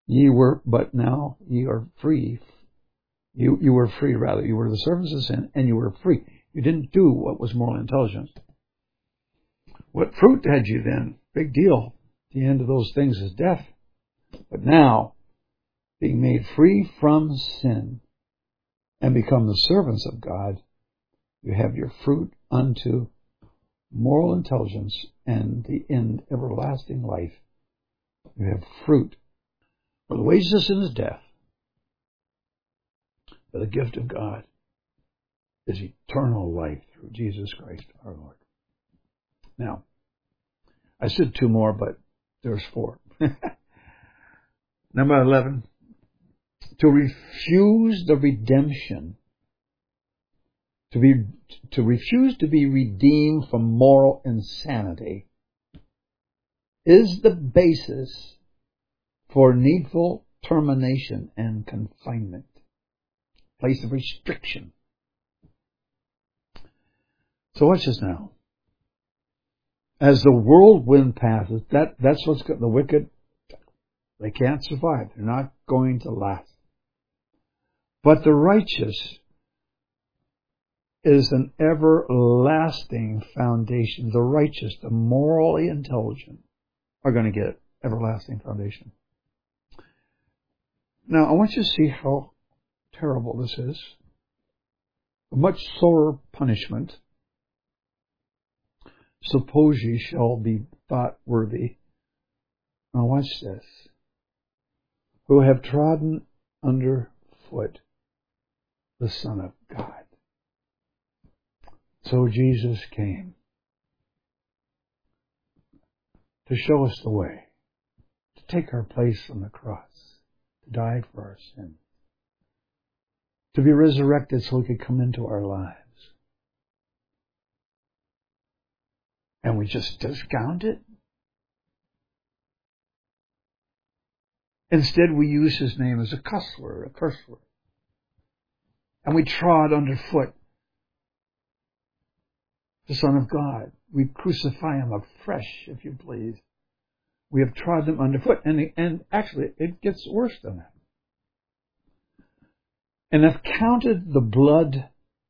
But now ye are free. You were free, rather. You were the servants of sin, and you were free. You didn't do what was moral intelligence. What fruit had you then? Big deal. The end of those things is death. But now, being made free from sin and become the servants of God, you have your fruit unto moral intelligence and the end everlasting life. You have fruit. For the wages of sin is death, but the gift of God is eternal life through Jesus Christ our Lord. Now, I said 2 more, but there's 4. Number 11, to refuse the redemption, to refuse to be redeemed from moral insanity is the basis for needful termination and confinement, place of restriction. So watch this now. As the whirlwind passes, that's what's got the wicked. They can't survive. They're not going to last. But the righteous is an everlasting foundation. The righteous, the morally intelligent, are going to get everlasting foundation. Now, I want you to see how terrible this is. A much sorer punishment. Suppose ye shall be thought worthy. Now watch this. Who have trodden under foot the Son of God. So Jesus came to show us the way, to take our place on the cross, to die for our sins, to be resurrected so He could come into our lives. And we just discount it. Instead, we use His name as a cuss word, a curse word. And we trod underfoot the Son of God. We crucify Him afresh, if you please. We have trod Him underfoot. And actually, it gets worse than that. And have counted the blood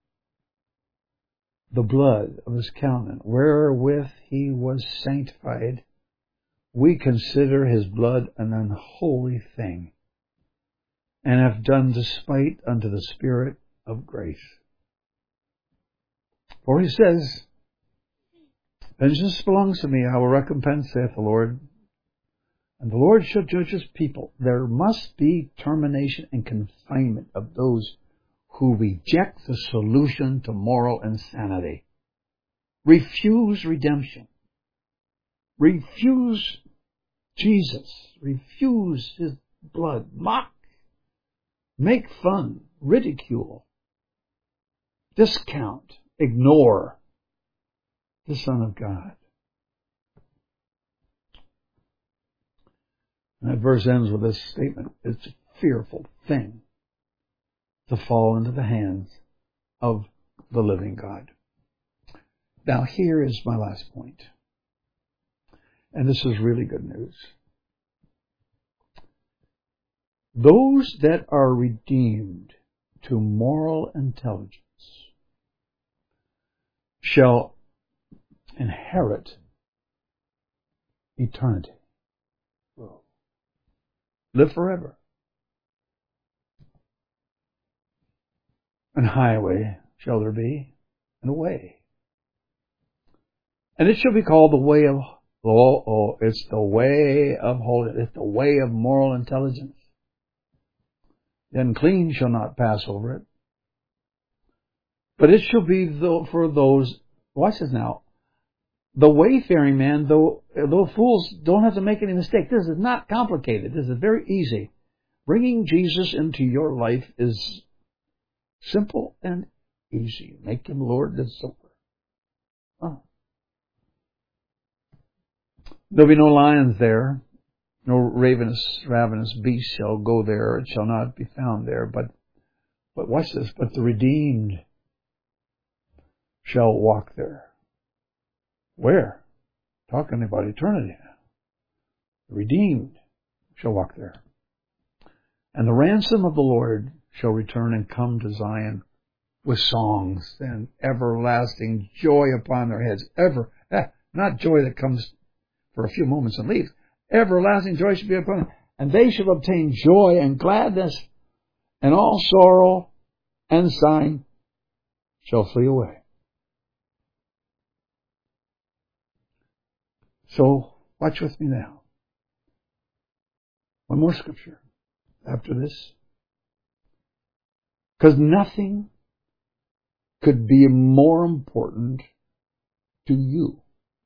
of His covenant, wherewith He was sanctified, we consider His blood an unholy thing, and have done despite unto the Spirit of grace. For He says, vengeance belongs to me, I will recompense, saith the Lord. And the Lord shall judge His people. There must be termination and confinement of those who reject the solution to moral insanity. Refuse redemption. Refuse Jesus. Refuse His blood. Mock. Make fun. Ridicule. Discount. Ignore the Son of God. And that verse ends with this statement. It's a fearful thing to fall into the hands of the living God. Now here is my last point. And this is really good news. Those that are redeemed to moral intelligence shall inherit eternity. Live forever. An highway shall there be, and a way. And it shall be called the way of it's the way of holiness. It's the way of moral intelligence. The unclean shall not pass over it. But it shall be for those, watch this now, the wayfaring man, though fools don't have to make any mistake. This is not complicated. This is very easy. Bringing Jesus into your life is simple and easy. Make Him Lord and Savior. There'll be no lions there. No ravenous beast shall go there. It shall not be found there. But watch this. But the redeemed shall walk there. Where? Talking about eternity now. The redeemed shall walk there. And the ransom of the Lord shall return and come to Zion with songs and everlasting joy upon their heads. Not joy that comes for a few moments and leaves. Everlasting joy shall be upon them. And they shall obtain joy and gladness, and all sorrow and sighing shall flee away. So, watch with me now. One more scripture after this. Because nothing could be more important to you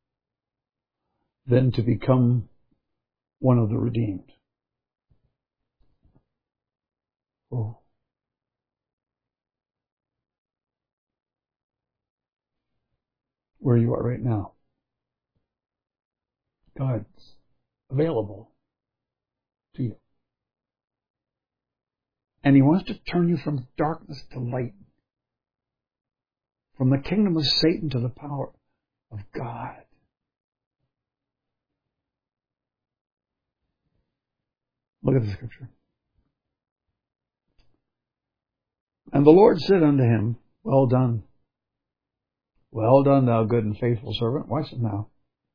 than to become one of the redeemed. Oh. Where you are right now. God's available to you. And He wants to turn you from darkness to light. From the kingdom of Satan to the power of God. Look at the scripture. And the Lord said unto him, Well done. Well done, thou good and faithful servant. Watch it now.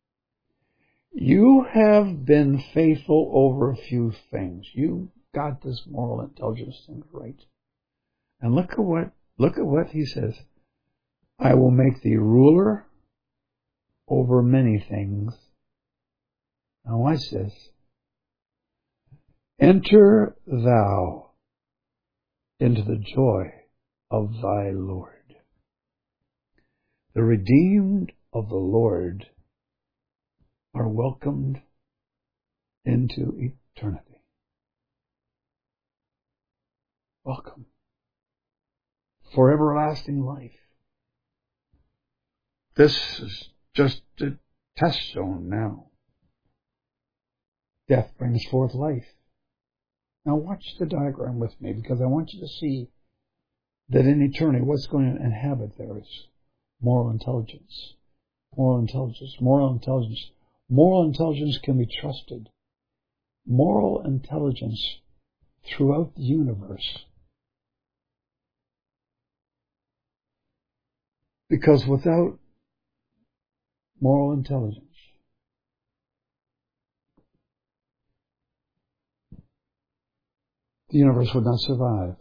You have been faithful over a few things. You got this moral intelligence thing right. And look at what he says. I will make thee ruler over many things. Now watch this. Enter thou into the joy of thy Lord. The redeemed of the Lord are welcomed into eternity. Welcome for everlasting life. This is just a test zone now. Death brings forth life. Now watch the diagram with me, because I want you to see that in eternity what's going to inhabit there is moral intelligence. Moral intelligence. Moral intelligence. Moral intelligence can be trusted. Moral intelligence throughout the universe. Because without moral intelligence, the universe would not survive.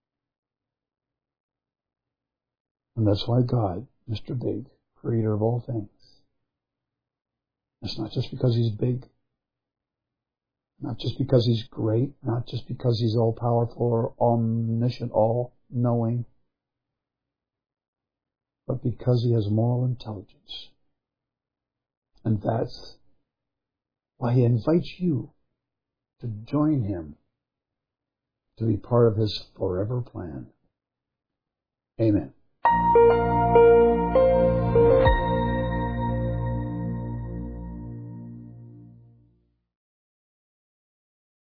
And that's why God, Mr. Big, creator of all things, it's not just because He's big, not just because He's great, not just because He's all-powerful or omniscient, all-knowing, but because He has moral intelligence. And that's why He invites you to join Him, to be part of His forever plan. Amen.